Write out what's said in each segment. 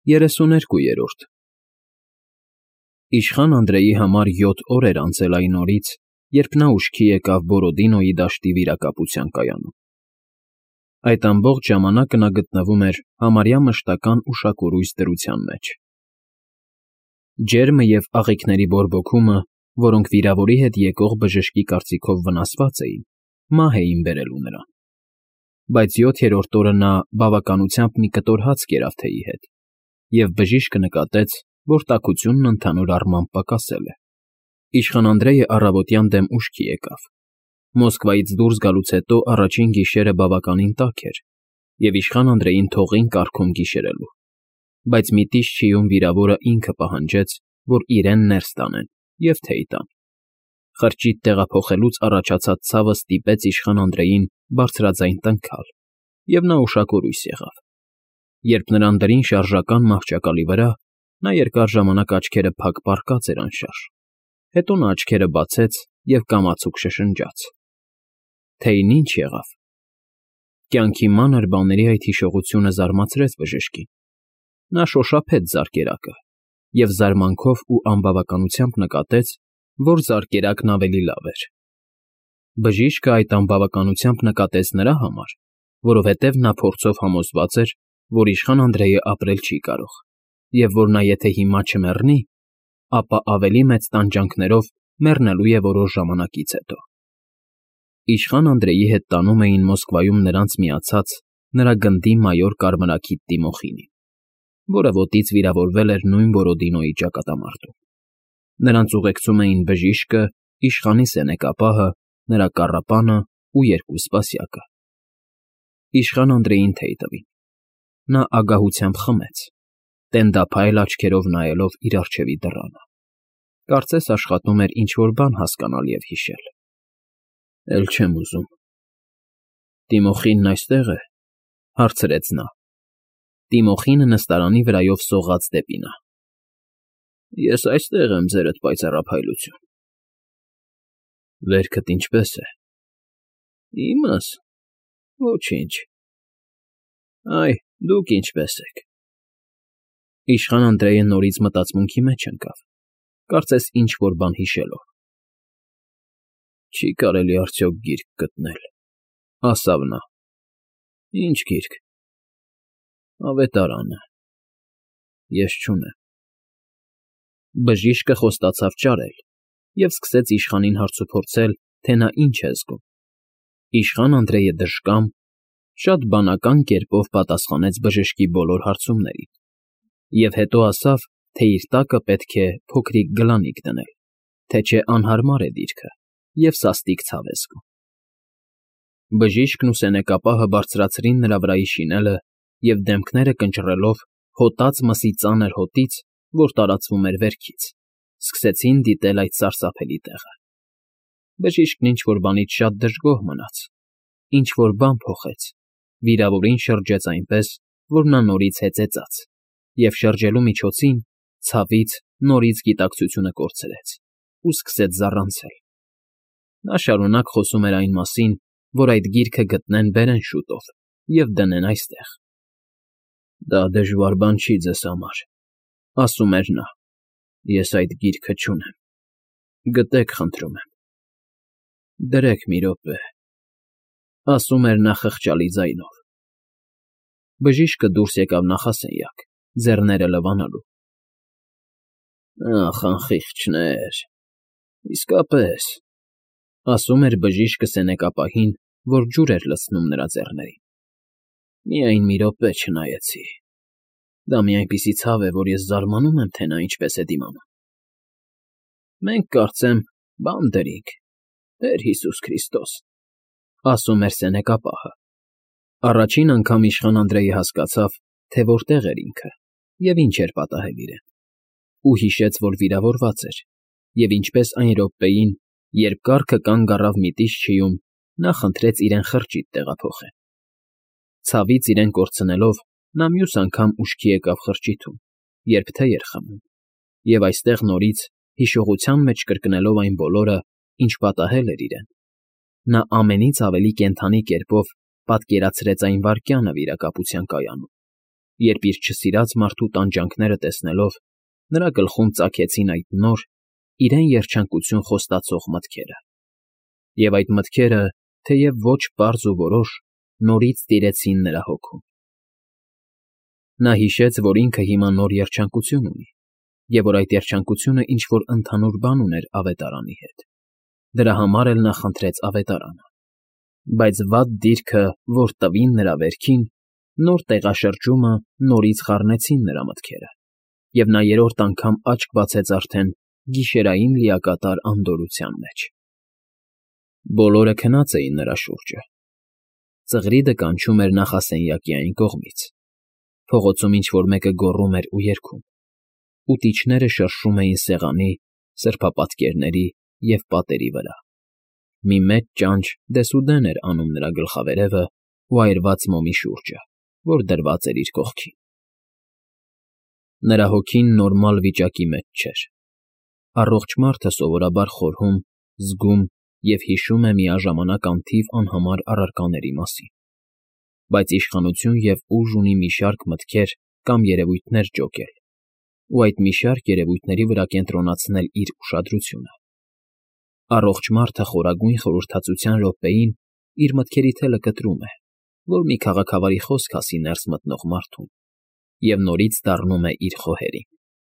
32-րդ Իշխան Անդրեի համար 7 օր էր անցել այն օրից, երբ նա ուշքի եկավ Բորոդինոյի դաշտի վիրակապության կայանում։ Այդ ամբողջ ժամանակը նա գտնվում էր համարյա մշտական ուշակուրույս դրության մեջ։ Ջերմը և աղիքների բորբոքումը, որոնք վիրավորի հետ եկող բժշկի կարծիքով վնասված էին, մահ էին բերելու նրան։ Բայց 7-րդ օրը նա բավականությամբ մի կտոր հաց կերավ թեյի հետ, և բժիշկը նկատեց, որ տաքությունն ընդհանուր առմամբ պակասել է։ Իշխան Անդրեյը առավոտյան դեմ ուշքի եկավ։ Մոսկվայից դուրս գալուց հետո առաջին գիշերը բավականին տաք էր, և իշխան Անդրեյին թողին կառքում գիշերելու։ Բայց Միտիշչիում վիրավորը ինքը պահանջեց, որ իրեն ներս տանեն և թեյ տան։ Խրճիթ տեղափոխելուց առաջացած ցավը ստիպեց իշխան Անդրեյին բարձրաձայն տնքալ, և նա ուշակուրույս եղավ։ Երբ նրան դրին շարժական մահճակալի վրա, նա երկար ժամանակ աչքերը փակ պառկած էր անշարժ, հետո նա աչքերը բացեց և կամացուկ շշնջաց։ Թեյն ի՞նչ եղավ։ Կյանքի մանր բաների այդ հիշողությունը զարմացրեց բժշկին։ Նա շոշափեց զարկերակը և զարմանքով ու անբավականությամբ նկատեց, որ զարկերակն ավելի լավ էր։ Բժիշկը այդ անբավականությամբ նկատեց նրա համար, որովհետև նա փորձով համոզված էր, որ իշխան Անդրեյը ապրել չի կարող, և որ նա եթե հիմա չմեռնի, ապա ավելի մեծ տանջանքներով մեռնելու է որոշ ժամանակից հետո։ Իշխան Անդրեյի հետ տանում էին Մոսկվայում նրանց միացած նրա գնդի մայոր կարմրաքիթ Տիմոխինին, որը ոտից վիրավորվել էր նույն Բորոդինոյի ճակատամարտում։ Նրանց ուղեկցում էին բժիշկը, իշխանի սենեկապահը, նրա կառապանը ու 2 սպասյակը։ Իշխան Անդրեյին թեյ տվին։ Նա ագահությամբ խմեց, տենդափայլ աչքերով նայելով իր առջևի դռանը։ Կարծես աշխատում էր ինչ֊որ բան հասկանալ և հիշել։ Էլ չեմ ուզում։ Տիմոխինն այստե՞ղ է,֊ հարցրեց նա։ Տիմոխինը նստարանի վրայով սողաց դեպի նա։ Ես այստեղ եմ, ձերդ պայծառափայլություն։ Վերքդ ինչպե՞ս է։ Իմս։ Ոչինչ։ Այ, դուք ինչպե՞ս եք։ Իշխան Անդրեյը նորից մտածմունքի մեջ ընկավ, կարծես ինչ֊որ բան հիշելով։ Չի կարելի արդյոք գիրք գտնել,֊ ասավ նա։ Ինչ գիրք։ Ավետարանը։ Ես չունեմ։ Բժիշկը խոստացավ ճարել և սկսեց իշխանին հարցուփորձել, թե նա ինչ է զգում։ Իշխան Անդրեյը դժկամ, շատ բանական կերպով պատասխանեց բժշկի բոլոր հարցումներին և հետո ասավ, թե իր տակը պետք է փոքրիկ գլանիկ դնել, թե չէ անհարմար է դիրքը և սաստիկ ցավ է զգում։ Բժիշկն ու սենեկապահը բարձրացրին նրա վրայի շինելը և դեմքները կնճռելով հոտած մսի ծանր հոտից, որ տարածվում էր վերքից, սկսեցին դիտել այդ սարսափելի տեղը։ Բժիշկն ինչ֊որ բանից շատ դժգոհ մնաց, ինչ֊որ բան փոխեց, վիրավորին շրջեց այնպես, որ նա նորից հեծեծաց, և շրջելու միջոցին, ցավից նորից գիտակցությունը կորցրեց ու սկսեց զառանցել։ Նա շարունակ խոսում էր այն մասին, որ այդ գիրքը գտնեն֊բերեն շուտով և դնեն այստեղ։ Դա դժվար բան չի ձեզ համար,֊ ասում էր նա։ Ես այդ գիրքը չունեմ։ Գտեք, խնդրում եմ։ Դրեք մի րոպե,֊ ասում էր նա խղճալի ձայնով։ Բժիշկը դուրս եկավ նախասենյակ, ձեռները լվանալու։ Ախ, անխիղճներ, իսկապես,֊ ասում էր բժիշկը սենեկապահին, որ ջուր էր լցնում նրա ձեռներին։ Միայն մի րոպե չնայեցի։ Դա մի այնպիսի ցավ է, որ ես զարմանում եմ, թե նա ինչպես է դիմանում։ Մենք, կարծեմ, բան դրինք, Տեր Հիսուս Քրիստոս,֊ ասում էր սենեկապահը։ Առաջին անգամ իշխան Անդրեյը հասկացավ, թե որտեղ էր ինքը և ինչ էր պատահել իրեն, ու հիշեց, որ վիրավորված էր, և ինչպես այն րոպեին, երբ կառքը կանգ առավ Միտիշչիում, նա խնդրեց իրեն խրճիթ տեղափոխեն։ Ցավից իրեն կորցնելով, նա մյուս անգամ ուշքի եկավ խրճիթում, երբ թեյ էր խմում, և այստեղ նորից, հիշողության մեջ կրկնելով այն բոլորը, ինչ պատահել էր իրեն, նա ամենից ավելի կենդանի կերպով պատկերացրեց այն վայրկյանը վիրակապության կայանում, Երբ իր չսիրած մարդու տանջանքները տեսնելով, նրա գլխում ծագեցին այդ նոր, իրեն երջանկություն խոստացող մտքերը։ Եվ այդ մտքերը, թեև ոչ պարզ ու որոշ, նորից տիրեցին նրա հոգում։ Նա հիշեց, որ ինքը հիմա նոր երջանկություն ունի, և որ այդ երջանկությունը ինչ-որ ընդհանուր բան ուներ ավետարանի հետ։ Դրա համար էլ նա խնդրեց ավետարանը։ Բայց վատ դիրքը, որ տվին նրա վերքին, նոր տեղաշրջումը նորից խառնեցին նրա մտքերը, և նա երրորդ անգամ աչք բացեց արդեն գիշերային լիակատար անդորրության մեջ։ Բոլորը քնած էին նրա շուրջը։ Ծղրիդը կանչում էր նախասենյակի այն կողմից։ Փողոցում ինչ֊որ մեկը գոռում էր ու երգում։ Ուտիչները շրշում էին սեղանի, սրբապատկերների և պատերի վրա։ Մի մեծ ճանճ դեսուդեն էր անում նրա գլխավերևը ու այրված մոմի շուրջը, որ դրված էր իր կողքին։ Նրա հոգին նորմալ վիճակի մեջ չէր։ Առողջ մարդը սովորաբար խորհում, զգում և հիշում է միաժամանակ անթիվ անհամար առարկաների մասին, բայց իշխանություն և ուժ ունի մի շարք մտքեր կամ երևույթներ ջոկել ու այդ մի շարք երևույթների վրա կենտրոնացնել իր ուշադրությունը։ Առողջ մարդը խորագույն խորհրդածության րոպեին իր մտքերի թելը կտրում է, որ մի քաղաքավարի խոսք ասի ներս մտնող մարդուն, և նորից դառնում է իր խոհերին։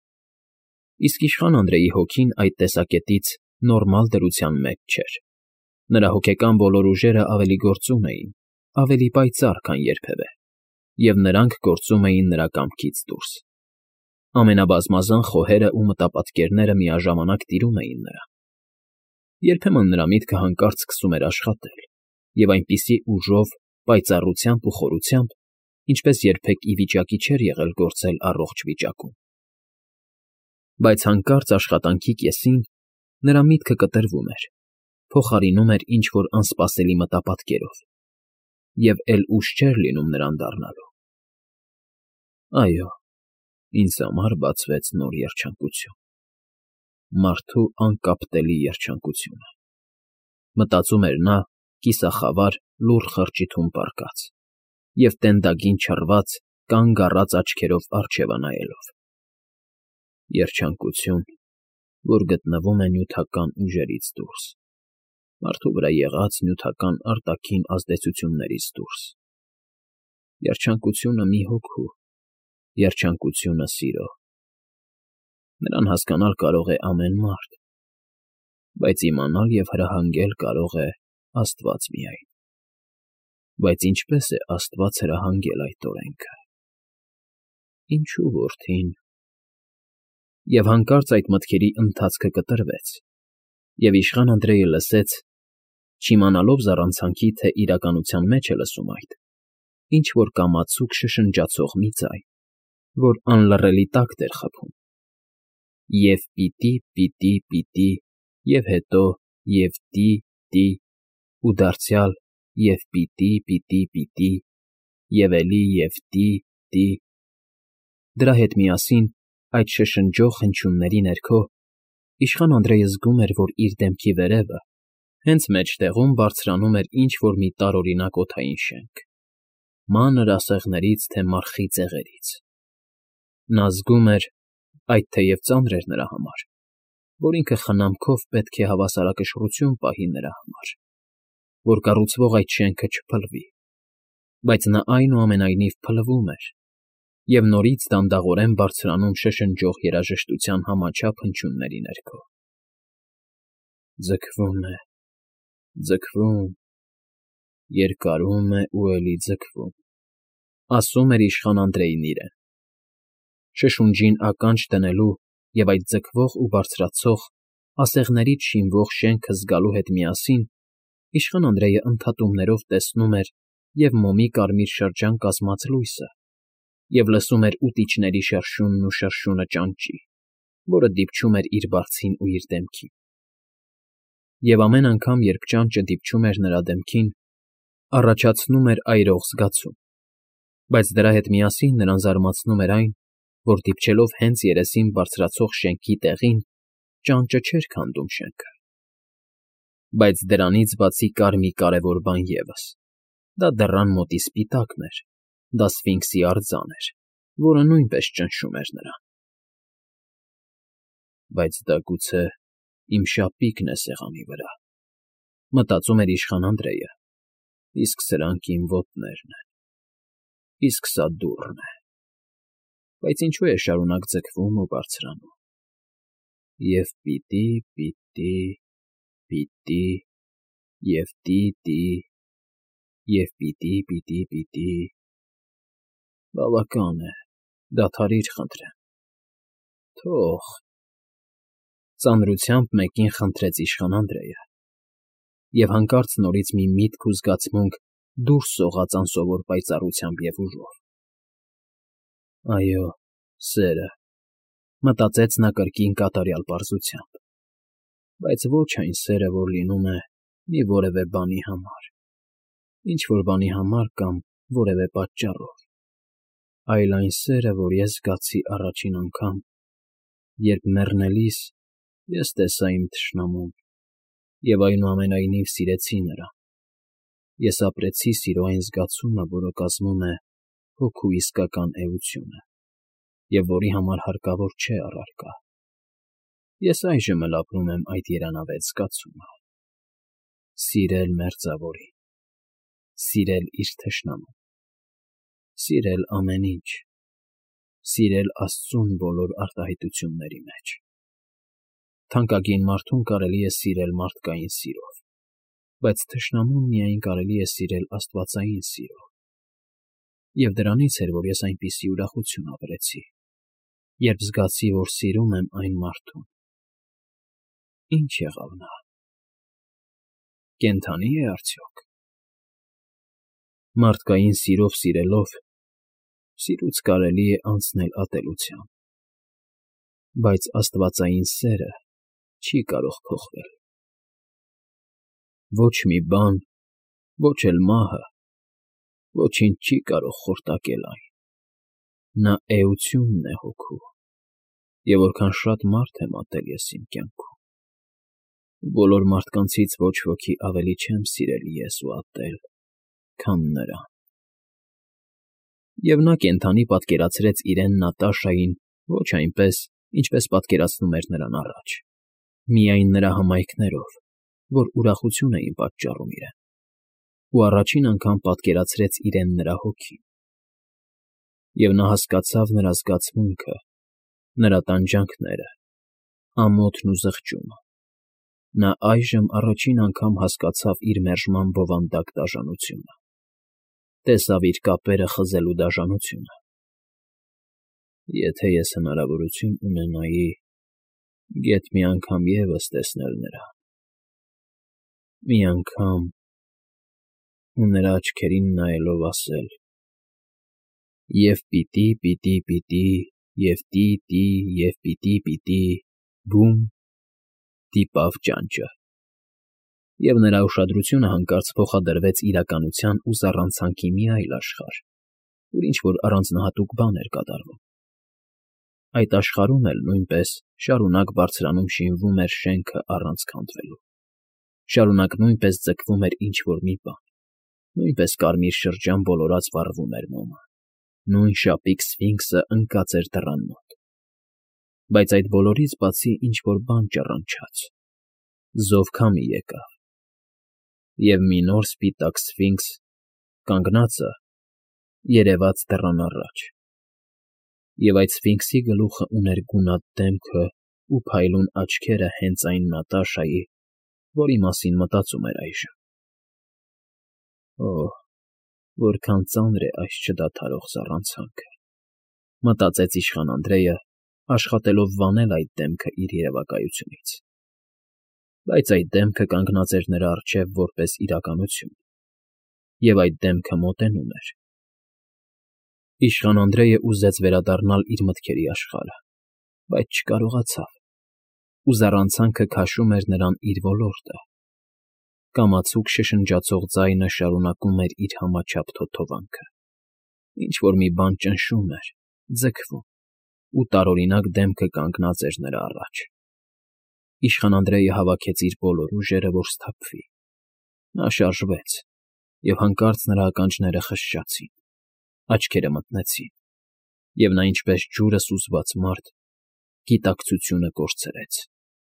Իսկ իշխան Անդրեի հոգին այդ տեսակետից նորմալ դրության մեջ չէր։ Նրա հոգեկան բոլոր ուժերը ավելի գործուն էին, ավելի պայծառ, քան երբևէ, և նրանք գործում էին նրա կամքից դուրս։ Ամենաբազմազան խոհերը ու մտապատկերները միաժամանակ տիրում էին նրան։ Երբեմն նրա միտքը հանկարծ սկսում էր աշխատել, և այնպիսի ուժով, պայծառությամբ ու խորությամբ, ինչպես երբեք ի վիճակի չէր եղել գործել առողջ վիճակում։ Բայց հանկարծ աշխատանքի կեսին նրա միտքը կտրվում էր, փոխարինում էր ինչ֊որ անսպասելի մտապատկերով, և էլ ուշ չէր լինում նրան դառնալու։ Այո, ինձ համար բացվեց նոր երջանկություն, մարդու անկապտելի երջանկությունը, մտածում էր նա, կիսախավար, լուռ խրճիթում պառկած և տենդագին չռված, կանգ առած աչքերով առջևը նայելով։ Երջանկություն, որ գտնվում է նյութական ուժերից դուրս, մարդու վրա եղած նյութական արտաքին ազդեցություններից դուրս։ Երջանկությունը մի հոգու, երջանկությունը սիրո։ Նրան հասկանալ կարող է ամեն մարդ, բայց իմանալ և հրահանգել կարող է Աստված միայն։ Բայց ինչպե՞ս է Աստված հրահանգել այդ օրենքը։ Ինչո՞ւ, որդին։ Եվ հանկարծ այդ մտքերի ընթացքը կտրվեց, և իշխան Անդրեյը լսեց, չիմանալով զառանցանքի, թե իրականության մեջ է լսում այդ, ինչ֊որ կամացուկ շշնջացող մի ձայն, որ անլռելի տակտ էր խփում. և պիտի, և հետո և տի, ու դարձյալ և պիտի, և էլի և տի։ Դրա հետ միասին, այդ շշնջող հնչյունների ներքո, իշխան Անդրեյը զգում էր, որ իր դեմքի վերևը, հենց մեջտեղում բարձրանում էր ինչ֊որ մի տարօրինակ օդային շենք, մանր ասեղներից թե մարխի ծեղերից։ Նա զգում էր, այդ թեև ծանր էր նրա համար, որ ինքը խնամքով պետք է հավասարակշռություն պահի նրա համար, որ կառուցվող այդ շենքը չփլվի, բայց նա այնուամենայնիվ փլվում էր և նորից դանդաղորեն բարձրանում շշնջող երաժշտության համաչափ հնչյունների ներքո։ Ձգվում, երկարում է ու էլի ձգվում, ասում էր իշխան Անդրեյն իրեն։ Շշունջին ականջ դնելու և այդ ձգվող ու բարձրացող, ասեղներից շինվող շենքը զգալու հետ միասին իշխան Անդրեյը ընդհատումներով տեսնում էր և մոմի կարմիր շրջան կազմած լույսը, և լսում էր ուտիչների շրշյունն ու շրշյունը ճանճի, որը դիպչում էր իր բարձին ու իր դեմքին։ Եվ ամեն անգամ, երբ ճանճը դիպչում էր նրա դեմքին, առաջացնում էր այրող զգացում, բայց դրա հետ միասին նրան զարմացնում էր այն, որ դիպչելով հենց երեսին բարձրացող շենքի տեղին, ճանճը չէր քանդում շենքը։ Բայց դրանից բացի կար մի կարևոր բան ևս. դա դռան մոտի սպիտակն էր, դա սֆինքսի արձան էր, որը նույնպես ճնշում էր նրան։ Բայց դա գուցե իմ շապիկն է սեղանի վրա, մտածում էր իշխան Անդրեյը, իսկ սրանք իմ ոտներն են, իսկ սա դուռն է, բայց ինչու է շարունակ ձգվում ու բարձրանում։ Եվ և պիտի, բավական է, դադարիր, խնդրեմ, թող… Ծանրությամբ մեկին խնդրեց իշխան Անդրեյը, և հանկարծ նորից մի միտք ու զգացմունք դուրս սողաց անսովոր պայծառությամբ և ուժով։ Այո, սերը, մտածեց նա կրկին կատարյալ պարզությամբ, բայց ոչ այն սերը, որ լինում է մի որևէ բանի համար, ինչ֊որ բանի համար կամ որևէ պատճառով, այլ այն սերը, որ ես զգացի առաջին անգամ, երբ մեռնելիս ես տեսա իմ թշնամուն և այնուամենայնիվ սիրեցի նրան, ես ապրեցի սիրո այն զգացումը, որը կազմում է հոգու իսկական էությունը և որի համար հարկավոր չէ առարկա, ես այժմ էլ ապրում եմ այդ երանավետ զգացումը. սիրել մերձավորին, սիրել իր թշնամուն, սիրել ամեն ինչ, սիրել Աստծուն բոլոր արտահայտությունների մեջ։ Թանկագին մարդուն կարելի է սիրել մարդկային սիրով, բայց թշնամուն միայն կարելի է սիրել աստվածային սիրով։ Եվ դրանից էր, որ ես այնպիսի ուրախություն ապրեցի, երբ զգացի, որ սիրում եմ այն մարդուն։ Ինչ եղավ նա… Կենդանի՞ է արդյոք։ Մարդկային սիրով սիրելով, սիրուց կարելի է անցնել ատելության, բայց աստվածային սերը չի կարող փոխվել։ Ոչ մի բան, ոչ էլ մահը, ոչինչ չի կարող խորտակել այն։ Նա էությունն է հոգու, և որքան շատ մարդ եմ ատել ես իմ կյանքում, բոլոր մարդկանցից ոչ ոքի ավելի չեմ սիրել ես ու ատել, քան նրան։ Եվ նա կենդանի պատկերացրեց իրեն Նատաշային ոչ այնպես, ինչպես պատկերացնում էր նրան առաջ, միայն նրա հմայքներով, որ ուրախություն էին պատճառում իրեն, ու առաջին անգամ պատկերացրեց իրեն նրա հոգին։ Եվ նա հասկացավ նրա զգացմունքը, նրա տանջանքները, ամոթն ու զղջումը, նա այժմ առաջին անգամ հասկացավ իր մերժման բովանդակ դաժանությունը, տեսավ իր կապերը խզելու դաժանությունը։ Եթե ես հնարավորություն ունենայի գեթ մի անգամ ևս տեսնել նրան, մի անգամ ու նրա աչքերին նայելով ասել. «Եվ պիտի, և պիտի, բում», դիպավ ճանճը, և նրա ուշադրությունը հանկարծ փոխադրվեց իրականության ու զառանցանքի մի այլ աշխարհ, ուր ինչ֊որ առանձնահատուկ բան էր կատարվում։ Այդ աշխարհում էլ նույնպես շարունակ բարձրանում֊շինվում էր շենքը առանց քանդվելու, շարունակ նույնպես ձգվում էր ինչ֊որ մի բան, նույնպես կարմիր շրջան բոլորած վառվում էր մոմը, նույն շապիկ սֆինքսը ընկած էր դռան մոտ։ Բայց այդ բոլորից բացի ինչ֊որ բան ճառնչաց, զով քամի եկավ, և մի նոր սպիտակ սֆինքս, կանգնածը, երևաց դռան առաջ, և այդ սֆինքսի գլուխը ուներ գունատ դեմքը ու փայլուն աչքերը հենց այն Նատաշայի, որի մասին մտածում էր այժմ։ Օհ, որքան ծանր է այս չդադարող զառանցանքը, մտածեց իշխան Անդրեյը, աշխատելով վանել այդ դեմքը իր երևակայությունից։ Բայց այդ դեմքը կանգնած էր նրա առջև որպես իրականություն, և այդ դեմքը մոտենում էր։ Իշխան Անդրեյը ուզեց վերադառնալ իր մտքերի աշխարհը, բայց չկարողացավ, ու զառանցանքը քաշում էր նրան իր ոլորտը։ Կամացուկ շշնջացող ձայնը շարունակում էր իր համաչափ թոթովանքը, ինչ֊որ մի բան ճնշում էր, ձգվում, ու տարօրինակ դեմքը կանգնած էր նրա առաջ։ Իշխան Անդրեյը հավաքեց իր բոլոր ուժերը, որ սթափվի։ Նա շարժվեց, և հանկարծ նրա ականջները խշշացին, աչքերը մթնեցին, և նա ինչպես ջուրը սուզված մարդ գիտակցությունը կորցրեց։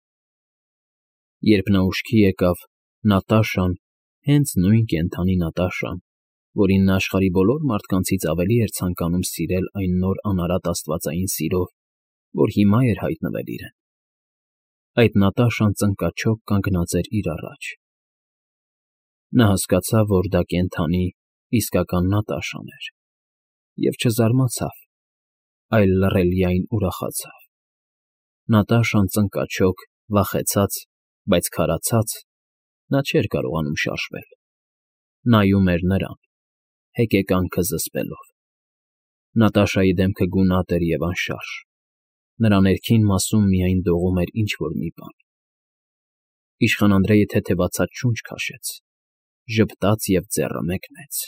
Երբ նա ուշքի եկավ, Նատաշան, հենց նույն կենդանի Նատաշան, որին նա աշխարհի բոլոր մարդկանցից ավելի էր ցանկանում սիրել այն նոր անարատ աստվածային սիրով, որ հիմա էր հայտնվել իրեն, այդ Նատաշան ծնկաչոք կանգնած էր իր առաջ։ Նա հասկացավ, որ դա կենդանի, իսկական Նատաշան էր, և չզարմացավ, այլ լռելիայն ուրախացավ։ Նատաշան ծնկաչոք, վախեցած, բայց քարացած, նա չէր կարողանում շարժվել, նայում էր նրան, հեկեկանքը զսպելով։ Նատաշայի դեմքը գունատ էր և անշարժ, նրա ներքին մասում միայն դողում էր ինչ֊որ մի բան։ Իշխան Անդրեյը թեթևացած շունչ քաշեց, ժպտաց և ձեռը մեկնեց։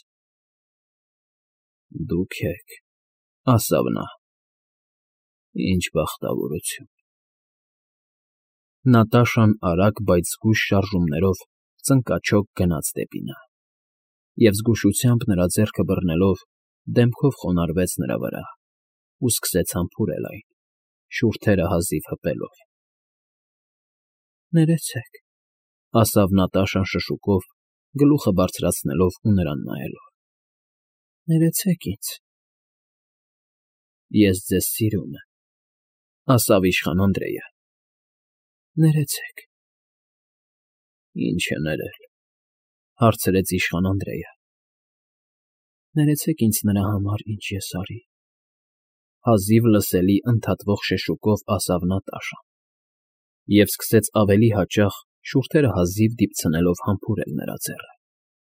֊ Դուք եք, ֊ ասավ նա, ֊ ինչ բախտավորություն։ Նատաշան արագ, բայց զգույշ շարժումներով ծնկաչոք գնաց դեպի նա, և զգուշությամբ նրա ձեռքը բռնելով, դեմքով խոնարհվեց նրա վրա ու սկսեց համբուրել այն, շուրթերը հազիվ հպելով։ ֊ Ներեցեք, ֊ ասավ Նատաշան շշուկով, գլուխը բարձրացնելով ու նրան նայելով։ ֊ Ներեցեք ինձ։ ֊ Ես ձեզ սիրում եմ, ֊ ասավ իշխան Անդրեյը։ ֊ Ներեցեք։ ֊ Ինչ է ներել, ֊ հարցրեց իշխան Անդրեյը։ ֊ Ներեցեք ինձ նրա համար, ինչ ես արի, ֊ հազիվ լսելի ընդհատվող շշուկով ասավ Նատաշան և սկսեց ավելի հաճախ, շուրթերը հազիվ դիպցնելով համբուրել նրա ձեռը։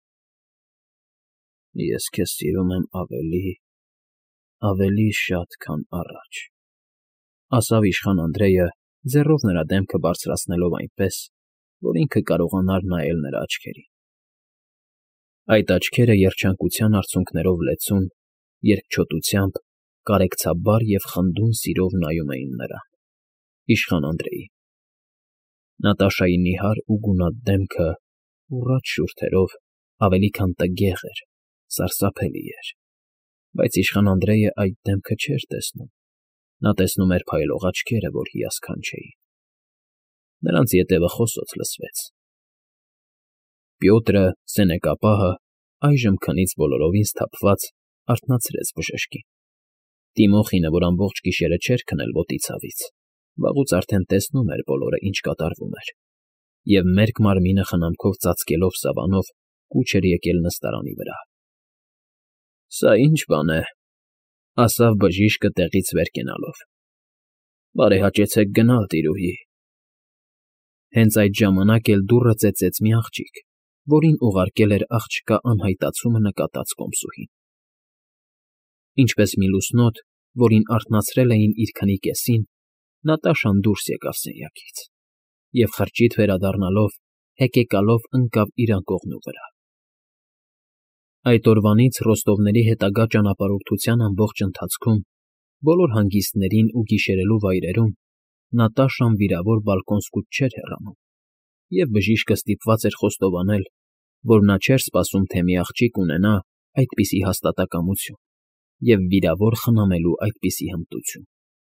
֊ Ես քեզ սիրում եմ ավելի շատ, քան առաջ, ֊ ասավ իշխան Անդրեյը, ձեռով նրա դեմքը բարձրացնելով այնպես, որ ինքը կարողանար նայել նրա աչքերին։ Այդ աչքերը երջանկության արցունքներով լեցուն, երկչոտությամբ, կարեկցաբար և խնդուն սիրով նայում էին նրան, իշխան Անդրեյին։ Նատաշայի նիհար ու գունատ դեմքը, ուռած շուրթերով, ավելի քան տգեղ էր, սարսափելի էր, բայց իշխան Անդրեյը այդ դեմքը չէր տեսնում, նա տեսնում էր փայլող աչքերը, որ հիասքանչ էին։ Նրանց ետևը խոսոց լսվեց։ Պյոտրը, սենեկապահը, այժմ քնից բոլորովին սթափված, արթնացրեց բժշկին։ Տիմոխինը, որ ամբողջ գիշերը չէր քնել ոտի ցավից, վաղուց արդեն տեսնում էր բոլորը, ինչ կատարվում էր, և մերկ մարմինը խնամքով ծածկելով սավանով, կուչ էր եկել նստարանի վրա։ ֊ Սա ի՞նչ բան է, ֊ ասավ բժիշկը տեղից վեր կենալով։ ֊ Բարեհաճեցեք գնալ, տիրուհի։ Հենց այդ ժամանակ էլ դուռը ծեծեց մի աղջիկ, որին ուղարկել էր աղջկա անհայտացումը նկատած կոմսուհին։ Ինչպես մի լուսնոտ, որին արթնացրել էին իր քնի կեսին, Նատաշան դուրս եկավ սենյակից և, խրճիթ վերադառնալով, հեկեկալով ընկավ իր անկողնու վրա։ Այդ օրվանից Ռոստովների հետագա ճանապարհորդության ամբողջ ընթացքում, բոլոր հանգիստներին ու գիշերելու վայրերում Նատաշան վիրավոր բալկոնսկուց չէր հեռանում, և բժիշկը ստիպված էր խոստովանել, որ նա չէր սպասում, թե մի աղջիկ ունենա այդպիսի հաստատակամություն և վիրավոր խնամելու այդպիսի հմտություն։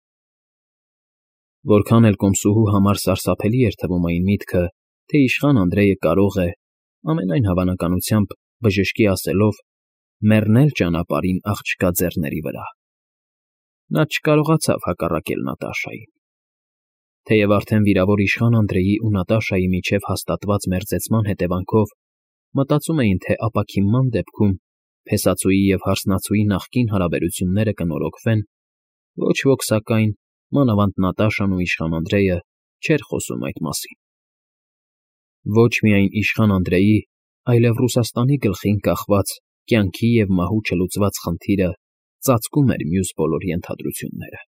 Որքան էլ կոմսուհու համար սարսափելի էր թվում այն միտքը, թե իշխան Անդրեյը կարող է, ամենայն հավանականությամբ բժշկի ասելով, մեռնել ճանապարհին աղջկա ձեռների վրա, նա չկարողացավ հակառակել Նատաշային։ Թեև արդեն վիրավոր իշխան Անդրեյի ու Նատաշայի միջև հաստատված մերձեցման հետևանքով մտածում էին, թե ապաքինման դեպքում փեսացուի և հարսնացուի նախկին հարաբերությունները կնորոգվեն, ոչ ոք, սակայն, մանավանդ Նատաշան ու իշխան Անդրեյը, չէր խոսում այդ մասին։ Ոչ միայն իշխան Անդրեյի, այլև Ռուսաստանի գլխին կախված կյանքի և մահու չլուծված խնդիրը ծածկում էր մյուս բոլոր ենթադրությունները։